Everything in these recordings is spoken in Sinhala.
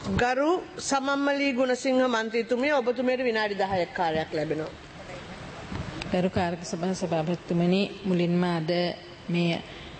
ගරු සමම්මලී ගුණසිංහ මන්ත්‍රීතුමිය ඔබතුමියට විනාඩි 10ක් කාලයක් ලැබෙනවා. ගරු කාර්ක සභාපතිතුමනි මුලින්ම අද මේ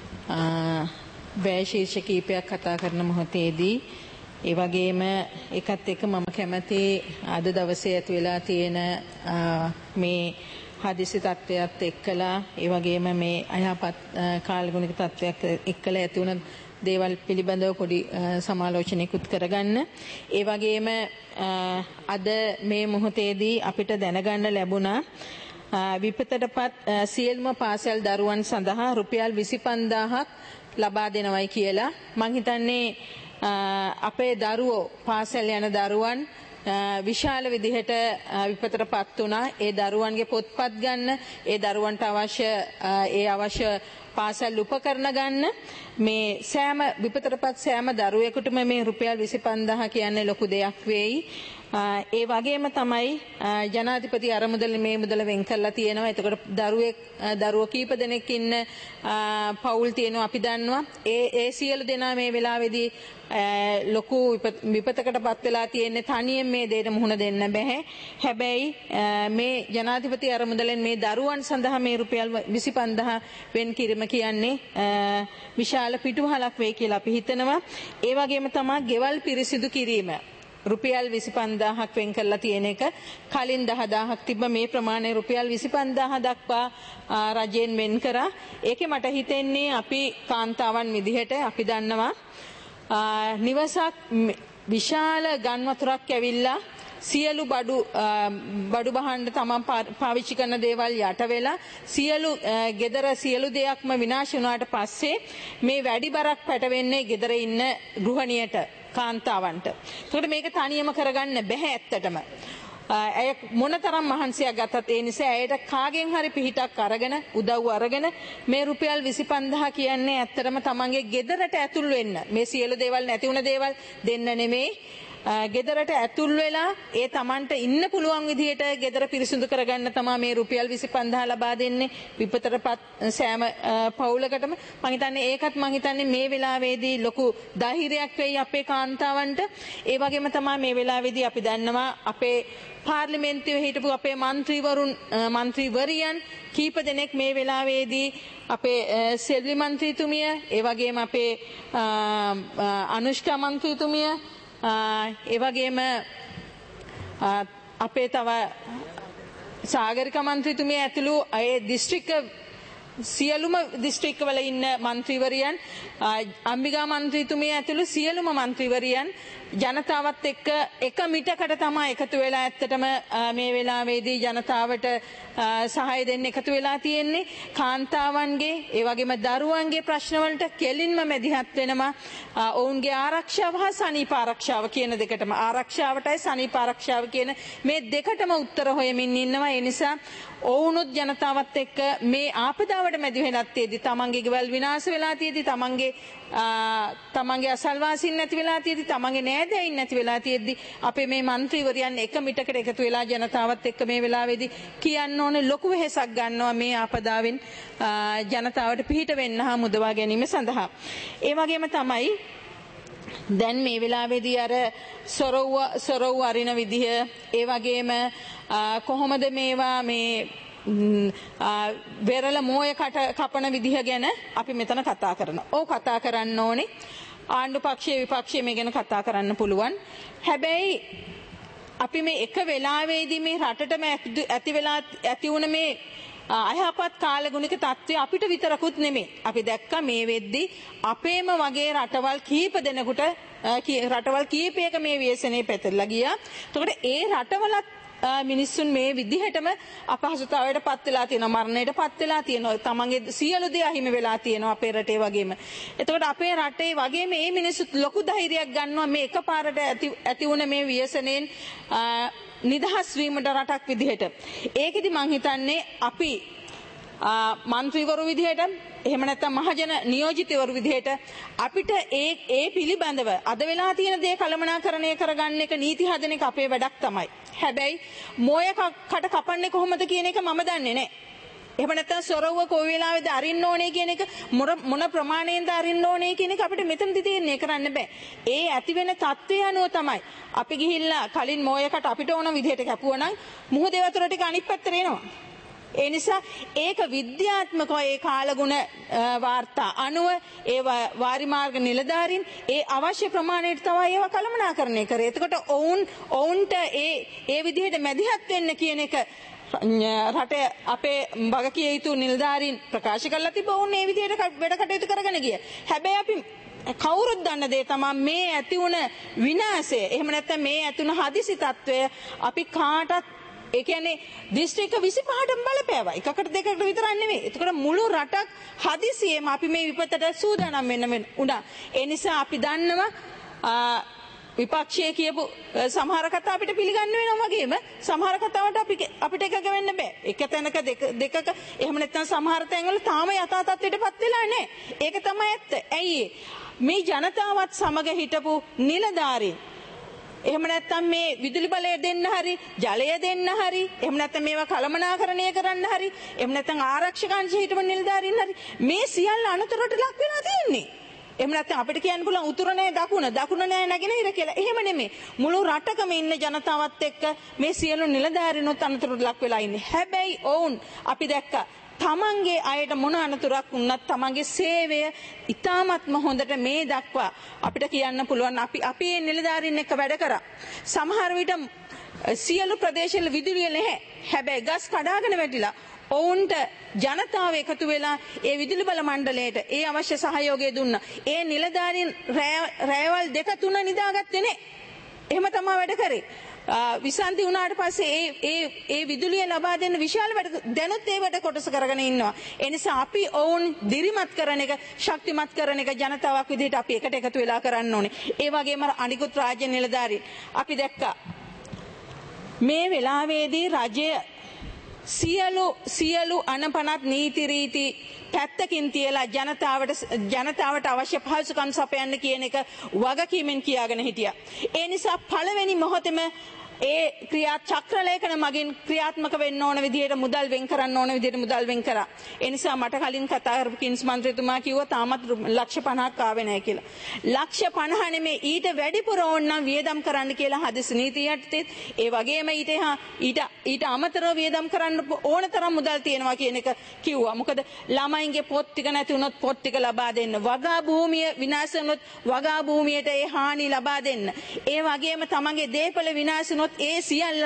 වැය ශීර්ෂ කීපයක් කතා කරන මොහොතේදී ඒ වගේම එකත් එක්ක මම කැමති අද දවසේ ඇති වෙලා තියෙන මේ හදිසි තත්ත්වයක් එක්කලා ඒ වගේම මේ අයහපත් කාලගුණික තත්ත්වයක් එක්කලා ඇති වුණ දේවල් පිළිබඳව පොඩි සමාලෝචනයකුත් කරගන්න. ඒ වගේම අද මේ මොහොතේදී අපිට දැනගන්න ලැබුණා විපතටපත් සියලුම පාසල් දරුවන් සඳහා රුපියල් 25000ක් ලබා දෙනවයි කියලා. මං හිතන්නේ අපේ දරුවෝ පාසල් යන දරුවන් විශාල විදිහට විපතටපත් වුණා. ඒ දරුවන්ගේ පොත්පත් ගන්න, ඒ දරුවන්ට අවශ්‍ය පාසල් උපකරණ ගන්න මේ සෑම විපතටපත් සෑම දරුවෙකුටම මේ රුපියල් 25000 කියන්නේ ලොකු දෙයක් වෙයි. ඒ වගේම තමයි ජනාධිපති අරමුදල මේ මුදල වෙන් කරලා තියෙනවා. එතකොට දරුවෝ කීප දෙනෙක් ඉන්න පවුල් තියෙනවා අපි දන්නවා. ඒ සියලු දෙනා මේ වෙලාවේදී ලොකු විපතකටපත් වෙලා තියෙන්නේ. තනියෙන් මේ දෙයට මුහුණ දෙන්න බෑ. හැබැයි මේ ජනාධිපති අරමුදලෙන් මේ දරුවන් සඳහා මේ රුපියල් 25000 වෙන් කිරීම කියන්නේ විශාල පිටුවහලක් වෙයි කියලා අපි හිතනවා. ඒ වගේම තමයි ගෙවල් පිරිසිදු කිරීම රුපියල් 25000ක් වෙන් කරලා තියෙන එක කලින් 10000ක් තිබ්බ මේ ප්‍රමාණය රුපියල් 25000 දක්වා රජයෙන් වෙන් කරා. ඒකේ මට හිතෙන්නේ අපි කාන්තාවන් විදිහට අපි දන්නවා නිවසක් විශාල ගන් වතුරක් ඇවිල්ලා සියලු බඩු බහන්න තමන් පාවිච්චි කරන දේවල් යට වෙලා ගෙදර සියලු දෙයක්ම විනාශ වුණාට පස්සේ මේ වැඩි බරක් පැටවෙන්නේ ගෙදර ඉන්න ගෘහණියට කාන්තාවන්ට. ඒකට මේක තනියම කරගන්න බෑ ඇත්තටම. ඇය මොනතරම් මහන්සියක් ගත්තත් ඒ නිසා ඇයට කාගෙන් හරි පිහිටක් අරගෙන උදව් අරගෙන මේ රුපියල් 25000 කියන්නේ ඇත්තටම තමන්ගේ ගෙදරට ඇතුල් වෙන්න. මේ සියලු දේවල් නැති වුණ දේවල් දෙන්න නෙමෙයි. ගෙදරට ඇතුල් වෙලා ඒ තමන්ට ඉන්න පුළුවන් විදිහට ගෙදර පිරිසිදු කරගන්න තමයි මේ රුපියල් 25000 ලබා දෙන්නේ විපතටපත් සෑම පවුලකටම. මම හිතන්නේ ඒකත් මම හිතන්නේ මේ වෙලාවේදී ලොකු ධෛර්යයක් වෙයි අපේ කාන්තාවන්ට. ඒ වගේම තමයි මේ වෙලාවේදී අපි දන්නවා අපේ පාර්ලිමේන්තුවේ හිටපු අපේ මන්ත්‍රීවරියන් කීප දෙනෙක් මේ වෙලාවේදී අපේ සෙල්වි මන්ත්‍රීතුමිය, ඒ වගේම අපේ අනුෂ්කා මන්ත්‍රීතුමිය, ඒ වගේම අපේ තව සාගරික මන්ත්‍රීතුමිය ඇතුළු ඒ දිස්ත්‍රික්ක සියලුම දිස්ත්‍රික්කවල ඉන්න මන්ත්‍රීවරියන්, අම්බිකා මන්ත්‍රීතුමිය ඇතුළු සියලුම මන්ත්‍රීවරියන් ජනතාවත් එක්ක එක මිටකට තමයි එකතු වෙලා ඇත්තටම මේ වෙලාවේදී ජනතාවට සහාය දෙන්න එකතු වෙලා තියෙන්නේ. කාන්තාවන්ගේ ඒ වගේම දරුවන්ගේ ප්‍රශ්න වලට කෙලින්ම මැදිහත් වෙනවා. ඔවුන්ගේ ආරක්ෂාව හා සනීප ආරක්ෂාව කියන දෙකටම, ආරක්ෂාවටයි සනීප ආරක්ෂාව කියන මේ දෙකටම උත්තර හොයමින් ඉන්නවා. ඒ නිසා ඔවුනුත් ජනතාවත් එක්ක මේ ආපදාවට මැදි වෙනත් තියදී, තමන්ගේ ගෙවල් විනාශ වෙලා තියදී, තමන්ගේ අසල්වාසීන් නැති වෙලා තියදී, තමන්ගේ නෑදෑයින් නැති වෙලා තියදී අපේ මේ മന്ത്രിවරයන් එක මිටකට එකතු වෙලා ජනතාවත් එක්ක මේ වෙලාවේදී කියන්න ඕනේ ලොකු වෙහෙසක් ගන්නවා මේ ආපදාවෙන් ජනතාවට පිහිට වෙන්න හා මුදවා ගැනීම සඳහා. ඒ වගේම තමයි දැන් මේ වෙලාවේදී අර සොරව් අරින විදිහ, ඒ වගේම කොහොමද මේවා මේ වෙරළ මෝය කපන විදිහ ගැන අපි මෙතන කතා කරනවා. ඔව් කතා කරන්න ඕනේ. ආණ්ඩු පක්ෂයේ විපක්ෂයේ මේ ගැන කතා කරන්න පුළුවන්. හැබැයි අපි මේ එක වෙලාවේදී මේ රටටම ඇති වුණ මේ අයහපත් කාලගුණික තත්ත්වය අපිට විතරකුත් නෙමෙයි. අපි දැක්කා මේ වෙද්දී අපේම වගේ රටවල් කීප දෙනෙකුට රටවල් කීපයක මේ ව්‍යසනයේ පැතිරලා ගියා. එතකොට ඒ රටවලත් මිනිස්සුන් මේ විදිහටම අපහසුතාවයට පත් වෙලා තියෙනවා, මරණයට පත් වෙලා තියෙනවා, තමන්ගේ සියලු දේ අහිමි වෙලා තියෙනවා අපේ රටේ වගේම. එතකොට අපේ රටේ වගේම මේ මිනිස්සුත් ලොකු ධෛර්යයක් ගන්නවා මේ එකපාරට ඇති වුණ මේ ව්‍යසනයෙන් නිදහස් වීමට රටක් විදිහට. ඒකෙදි මං හිතන්නේ අපි මන්ත්‍රීවරු විදිහට, එහෙම නැත්නම් මහජන නියෝජිතවරු විදිහට අපිට ඒ පිළිබඳව අද වෙලා තියෙන දේ කළමනාකරණය කරගන්න එක, නීති හදන එක අපේ වැඩක් තමයි. හැබැයි මොය කට කපන්නේ කොහොමද කියන එක මම දන්නේ නැහැ. එහෙම නැත්නම් සොරවුව කොයි වෙලාවෙද අරින්න ඕනේ කියන එක මොන ප්‍රමාණයෙන්ද අරින්න ඕනේ කියන එක අපිට මෙතනදි තීරණය කරන්න බෑ. ඒ ඇති වෙන தත්ත්වය අනුව තමයි අපි ගිහිල්ලා කලින් මෝයකට අපිට ඕන විදිහට කැපුවා නම් මුහුදේ වතුර ටික අනිත් පැත්තට එනවා. ඒ නිසා ඒක විද්‍යාත්මකව ඒ කාලගුණ වාර්තා අනුව ඒ වාරිමාර්ග නිලධාරීන් ඒ අවශ්‍ය ප්‍රමාණයට තමයි ඒවා කළමනාකරණය කරේ. එතකොට ඔවුන්ට ඒ විදිහට මැදිහත් වෙන්න කියන එක රටේ අපේ වගකිය යුතු නිලධාරීන් ප්‍රකාශ කරලා තිබ්බා. ඔවුන් මේ විදිහට වැඩ කටයුතු කරගෙන ගියා. හැබැයි අපි කවුරුත් දන්න දේ තමයි මේ ඇති වුණ විනාශය. එහෙම නැත්නම් මේ ඇති වුණ හදිසි තත්වය අපි කාටත් ඒ කියන්නේ දිස්ත්‍රික්ක 25ටම බලපෑවා. එකකට දෙකකට විතරක් නෙවෙයි. ඒකට මුළු රටක් හදිසියෙම අපි මේ විපතට සූදානම් වෙන්න උනා. ඒ නිසා අපි දන්නවා විපක්ෂයේ කියපු සමහර කතා අපිට පිළිගන්න වෙනවා වගේම සමහර කතාවට අපිට එකක වෙන්න බෑ. එක තැනක දෙකක එහෙම නැත්නම් සමහර තැන්වල තාම යථා තත්ත්වයටපත් වෙලා නැහැ. ඒක තමයි ඇත්ත. ඇයි මේ ජනතාවත් සමග හිටපු නිලධාරීන් එහෙම නැත්නම් මේ විදුලි බලය දෙන්න හරි ජලය දෙන්න හරි එහෙම නැත්නම් මේවා කළමනාකරණය කරන්න හරි එහෙම නැත්නම් ආරක්ෂක අංශයේ හිටපු නිලධාරීන් හරි මේ සියල්ල අනතුරට ලක් වෙලා තියෙන්නේ. එහෙම නැත්නම් අපිට කියන්න පුළුවන් උතුර නෑ දකුණ නෑ නැගෙනහිර කියලා. එහෙම නෙමෙයි. මුළු රටකම ඉන්න ජනතාවත් එක්ක මේ සියලු නිලධාරීනුත් අනතුරට ලක් වෙලා ඉන්නේ. හැබැයි ඔවුන් අපි දැක්කා තමන්ගේ අයට මොන අනතුරක් වුණත් තමන්ගේ සේවය ඉතාමත්ම හොඳට මේ දක්වා අපිට කියන්න පුළුවන් අපි මේ නිලධාරීන් එක්ක වැඩ කරා. සමහර විට සියලු ප්‍රදේශවල විදුලිය නැහැ. හැබැයි ගස් කඩාගෙන වැටිලා ඔවුන්ට ජනතාව එකතු වෙලා ඒ විදුලි බල මණ්ඩලයට ඒ අවශ්‍ය සහයෝගය දුන්නා. ඒ නිලධාරීන් රැයවල් 2-3 නිදාගත්තේ නැහැ. එහෙම තමයි වැඩ කරේ. විසන්ති වුණාට පස්සේ ඒ විදුලිය ලබා දෙන්න විශාල වැඩ දැනුත් ඒ වැඩ කොටස කරගෙන ඉන්නවා. ඒ නිසා අපි ඔවුන් දිරිමත් කරන එක ශක්තිමත් කරන එක ජනතාවක් විදිහට අපි එකට එකතු වෙලා කරන්න ඕනේ. ඒ වගේම අනිකුත් රාජ්‍ය නිලධාරීන් අපි දැක්කා මේ වෙලාවේදී රජය සියලු අනපනත් නීති රීති පැත්තකින් තියලා ජනතාවට අවශ්‍ය පහසුකම් සපයන්න කියන එක වගකීමෙන් කියාගෙන හිටියා. ඒ නිසා පළවෙනි මොහොතේම ඒ ක්‍රියා චක්‍රලේඛන මගින් ක්‍රියාත්මක වෙන්න ඕන විදිහට මුදල් වෙන් කරන්න ඕන විදිහට මුදල් වෙන් කරා. ඒ නිසා මට කලින් කතා කරපු කින්ස් මන්ත්‍රීතුමා කිව්වා තාමත් ලක්ෂ 50ක් ආවේ නැහැ කියලා. ලක්ෂ 50 නෙමෙයි ඊට වැඩිපුර ඕනනම් වියදම් කරන්න කියලා හදිසි නීතිය යටතේ ඒ වගේම ඊට අමතරව වියදම් කරන්න ඕන තරම් මුදල් තියෙනවා කියන එක කිව්වා. මොකද ළමයින්ගේ පොත් ටික නැති වුණොත් පොත් ටික ලබා දෙන්න. වගා භූමිය විනාශ වුණොත් වගා භූමියට ඒ හානි ලබා දෙන්න. ඒ වගේම තමන්ගේ දේපල විනාශ වුණොත් ඒ සියල්ල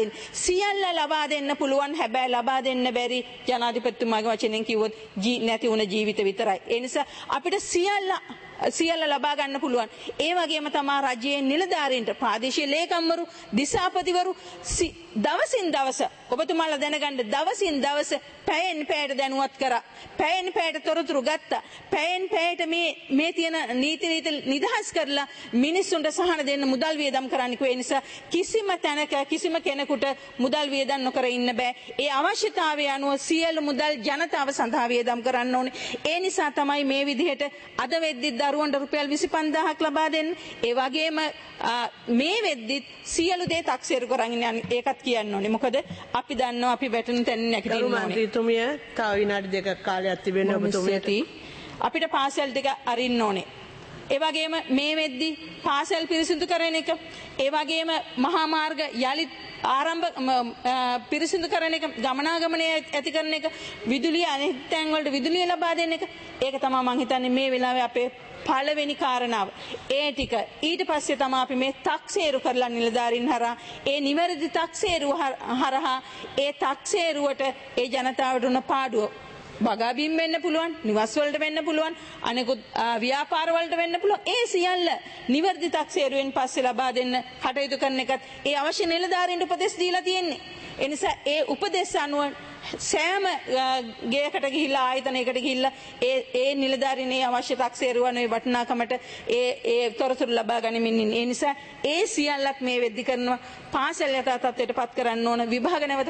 ලබා දෙන්න පුළුවන්. හැබැයි ලබා දෙන්න බැරි ජනාධිපතිතුමාගේ වචනෙන් කිව්වොත් නැති වුණ ජීවිත විතරයි. ඒ නිසා අපිට සියල්ල ලබා ගන්න පුළුවන්. ඒ වගේම තමයි රජයේ නිලධාරීන්ට ප්‍රාදේශීය ලේකම්වරු දිසාපතිවරු දවසින් දවස ඔබතුමාලා දැනගන්න දවසින් දවස පැයෙන් පැයට දැනුවත් කරා. පැයෙන් පැයට තොරතුරු ගත්තා. පැයෙන් පැයට මේ තියෙන නීති නිදහස් කරලා මිනිස්සුන්ට සහන දෙන්න මුදල් වියදම් කරන්න කිව්වා. ඒ නිසා කිසිම තැනක කිසිම කෙනෙකුට මුදල් වියදම් නොකර ඉන්න බෑ. ඒ අවශ්‍යතාවය අනුව සියලු මුදල් ජනතාව සඳහා වියදම් කරන්න ඕනේ. ඒ නිසා තමයි මේ විදිහට අද වෙද්දි දරුවන්ට රුපියල් 25000ක් ලබා දෙන්න. ඒ වගේම මේ වෙද්දිත් සියලු දේ 탁සේරු කරන් ඒකත් කියන්න ඕනේ. මොකද අපි දන්නවා අපි වැටෙන තැන නැගිටින්න ඕනේ. මන්ත්‍රීතුමිය තව විනාඩි 2ක් කාලයක් තිබෙනවා ඔබතුමියට. අපිට පාසල් ටික අරින්න ඕනේ. ඒ වගේම මේ වෙද්දි පාසල් පිරිසිදු කරන එක, ඒ වගේම මහා මාර්ග යලිත් ආරම්භ පිරිසිදු කරන එක, ගමනාගමනය ඇති කරන එක, විදුලිය අනෙක් තැන් වලට විදුලිය ලබා දෙන එක, ඒක තමයි මම හිතන්නේ මේ වෙලාවේ අපේ පළවෙනි කාරණාව. ඒ ටික ඊට පස්සේ තමයි අපි මේ 탁සේරු කරලා නිලධාරීන් හරහා ඒ නිවැරදි 탁සේරුව හරහා ඒ 탁සේරුවට ඒ ජනතාවට උන පාඩුව වගාබීම් වෙන්න පුළුවන්, නිවස් වලට වෙන්න පුළුවන්, අනෙකුත් ව්‍යාපාර වලට වෙන්න පුළුවන්. ඒ සියල්ල නිවැරදි 탁සේරුවෙන් පස්සේ ලබා දෙන්න කටයුතු කරන එකත් ඒ අවශ්‍ය නිලධාරීන්ට උපදෙස් දීලා තියෙන්නේ. ඒ නිසා ඒ උපදෙස් අනුව සෑම ගේකට ගිහිල්ලා ආයතනයකට ගිහිල්ලා ඒ නිලධාරීන් ඒ අවශ්‍ය 탁සේරුව අනුව වටිනාකමට ඒ තොරතුරු ලබා ගනිමින් ඉන්නේ. ඒ නිසා ඒ සියල්ලක් මේ වෙද්දි කරනවා. පාසල් යථා තත්ත්වයට පත් කරන්න ඕන, විභාග නැවත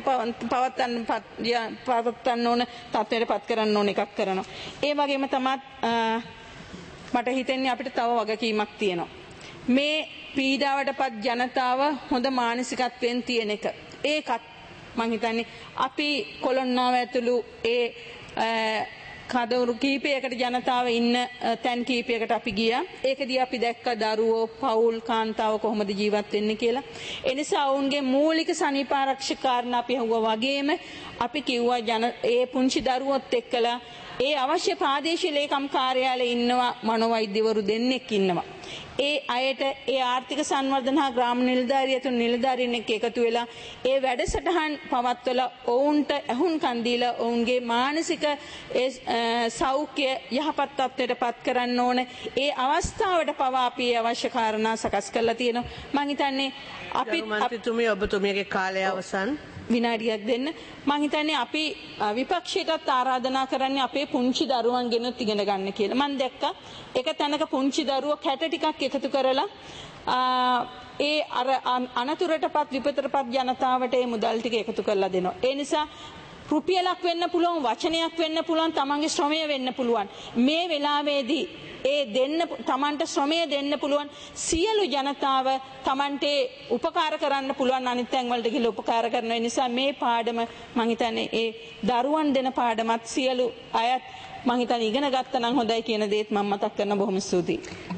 පවත්වන්න ඕන, තත්ත්වයට පත් කරන්න ඕන එකක් කරනවා. ඒ වගේම තමයි මට හිතෙන්නේ අපිට තව වගකීමක් තියෙනවා. මේ පීඩාවටපත් ජනතාව හොඳ මානසිකත්වයෙන් තියෙන එක. ඒකත් මං හිතන්නේ අපි කොළොන්නාව ඇතුළු ඒ කදවුරු කීපයකට ජනතාව ඉන්න තැන් කීපයකට අපි ගියා. ඒකදී අපි දැක්ක දරුවෝ, පවුල්, කාන්තාව කොහොමද ජීවත් වෙන්නේ කියලා. ඒ නිසා ඔවුන්ගේ මූලික සනීපාරක්ෂක කාරණා අපි හුවා වගේම අපි කිව්වා ඒ පුංචි දරුවොත් එක්කලා ඒ අවශ්‍ය ප්‍රාදේශීය ලේකම් කාර්යාලයේ ඉන්නවා මනෝවෛද්‍යවරු දෙන්නෙක් ඉන්නවා. ඒ අයට ඒ ආර්ථික සංවර්ධන හා ග්‍රාම නිලධාරිය තුන් නිලධාරීන් එක්ක එකතු වෙලා ඒ වැඩසටහන් පවත්වලා ඔවුන්ට ඇහුම්කන් දීලා ඔවුන්ගේ මානසික සෞඛ්‍ය යහපත් තත්ත්වයට පත් කරන්න ඕන. ඒ අවස්ථාවට පවා අපි අවශ්‍ය කාරණා සකස් කරලා තියෙනවා. මම හිතන්නේ අපි මන්ත්‍රීතුමිය ඔබතුමියගේ කාලය අවසන්. විනාඩියක් දෙන්න. මම හිතන්නේ අපි විපක්ෂයටත් ආරාධනා කරන්නේ අපේ පුංචි දරුවන් ගෙනුත් ඉගෙන ගන්න කියලා. මම දැක්කා එක තැනක පුංචි දරුවෝ කැට ටිකක් එකතු කරලා ඒ අර අනතුරටපත් විපතටපත් ජනතාවට ඒ මුදල් ටික එකතු කරලා දෙනවා. ඒ නිසා රුපියලක් වෙන්න පුළුවන්, වචනයක් වෙන්න පුළුවන්, තමන්ගේ ශ්‍රමය වෙන්න පුළුවන්. මේ වෙලාවේදී ඒ දෙන්න තමන්ට ශ්‍රමය දෙන්න පුළුවන් සියලු ජනතාව තමන්ට උපකාර කරන්න පුළුවන් අනිත් තැන් වලට ගිහලා උපකාර කරන නිසා මේ පාඩම මම හිතන්නේ ඒ දරුවන් දෙන පාඩමත් සියලු අයත් මම හිතන්නේ ඉගෙන ගත්තා නම් හොඳයි කියන දේත් මම මතක් කරන බොහොම ස්තුතියි.